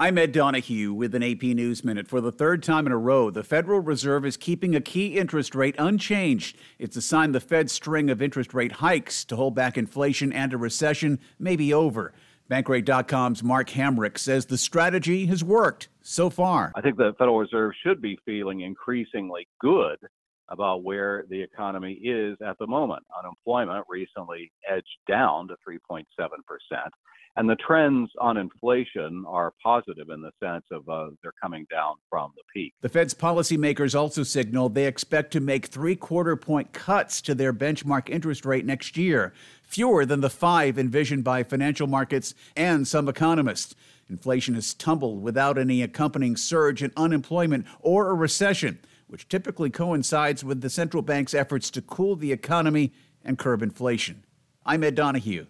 I'm Ed Donahue with an AP News Minute. For the third time in a row, the Federal Reserve is keeping a key interest rate unchanged. It's a sign the Fed's string of interest rate hikes to hold back inflation and a recession may be over. Bankrate.com's Mark Hamrick says the strategy has worked so far. I think the Federal Reserve should be feeling increasingly good about where the economy is at the moment. Unemployment recently edged down to 3.7%. And the trends on inflation are positive in the sense of they're coming down from the peak. The Fed's policymakers also signaled they expect to make 3/4 point cuts to their benchmark interest rate next year, fewer than the 5 envisioned by financial markets and some economists. Inflation has tumbled without any accompanying surge in unemployment or a recession, which typically coincides with the central bank's efforts to cool the economy and curb inflation. I'm Ed Donahue.